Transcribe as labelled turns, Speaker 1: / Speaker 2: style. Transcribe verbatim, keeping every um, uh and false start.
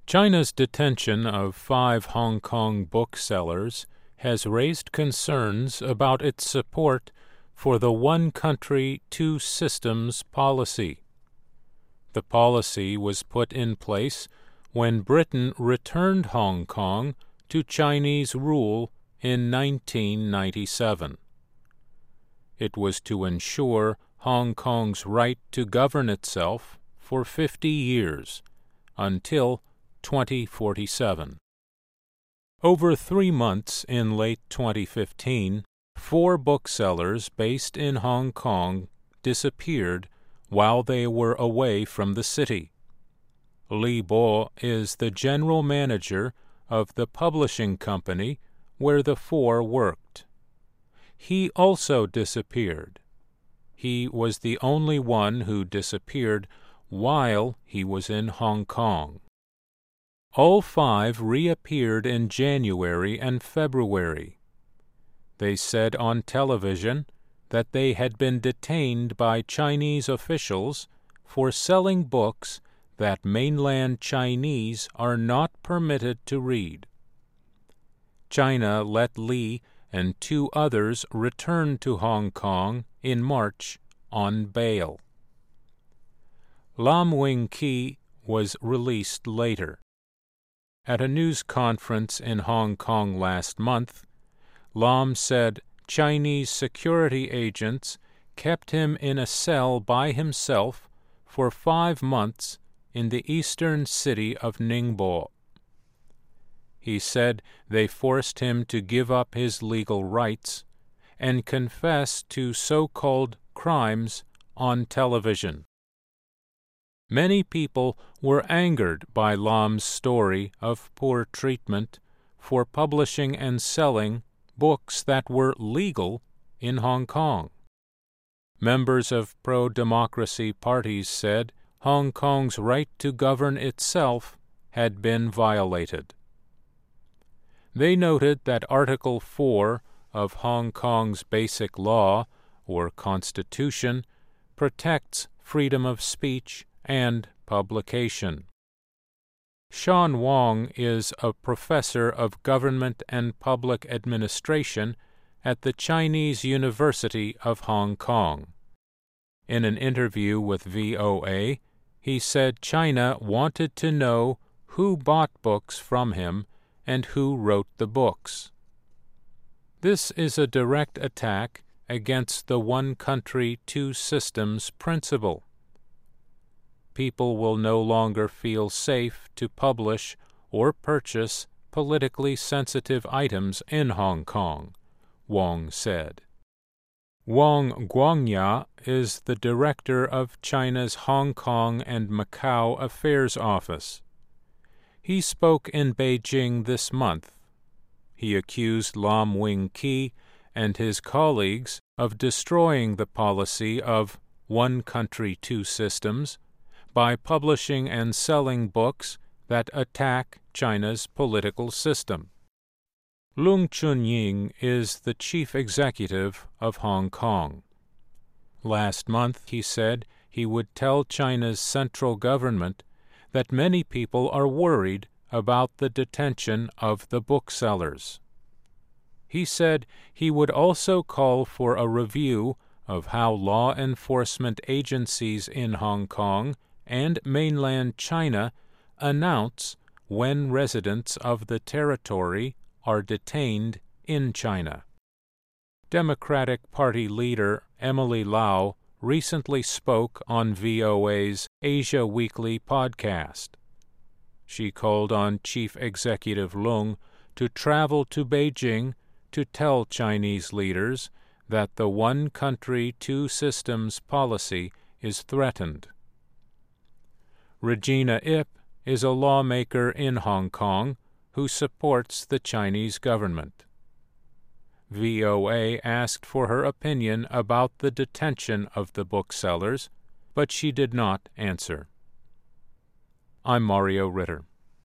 Speaker 1: China's detention of five Hong Kong booksellers has raised concerns about its support for the one country, two systems policy. The policy was put in place when Britain returned Hong Kong to Chinese rule in nineteen ninety-seven. It was to ensure Hong Kong's right to govern itself for fifty years, until twenty forty-seven. Over three months in late twenty fifteen, four booksellers based in Hong Kong disappeared while they were away from the city. Li Bo is the general manager of the publishing company where the four worked. He also disappeared. He was the only one who disappeared while he was in Hong Kong. All five reappeared in January and February. They said on television that they had been detained by Chinese officials for selling books that mainland Chinese are not permitted to read. China let Li and two others return to Hong Kong in March on bail. Lam Wing Ki was released later. At a news conference in Hong Kong last month, Lam said Chinese security agents kept him in a cell by himself for five months in the eastern city of Ningbo. He said they forced him to give up his legal rights and confess to so-called crimes on television. Many people were angered by Lam's story of poor treatment for publishing and selling books that were legal in Hong Kong. Members of pro-democracy parties said Hong Kong's right to govern itself had been violated. They noted that Article four of Hong Kong's Basic Law, or Constitution, protects freedom of speech and publication. Sean Wong is a professor of government and public administration at the Chinese University of Hong Kong. In an interview with V O A, he said China wanted to know who bought books from him and who wrote the books. This is a direct attack against the one country, two systems principle. People will no longer feel safe to publish or purchase politically sensitive items in Hong Kong, Wong said. Wang Guangya is the director of China's Hong Kong and Macau Affairs Office. He spoke in Beijing this month. He accused Lam Wing Ki and his colleagues of destroying the policy of one country, two systems by publishing and selling books that attack China's political system. Lung Chunying is the chief executive of Hong Kong. Last month he said he would tell China's central government that many people are worried about the detention of the booksellers. He said he would also call for a review of how law enforcement agencies in Hong Kong and mainland China announce when residents of the territory are detained in China. Democratic Party leader Emily Lau recently spoke on V O A's Asia Weekly podcast. She called on Chief Executive Lung to travel to Beijing to tell Chinese leaders that the one country, two systems policy is threatened. Regina Ip is a lawmaker in Hong Kong who supports the Chinese government. V O A asked for her opinion about the detention of the booksellers, but she did not answer. I'm Mario Ritter.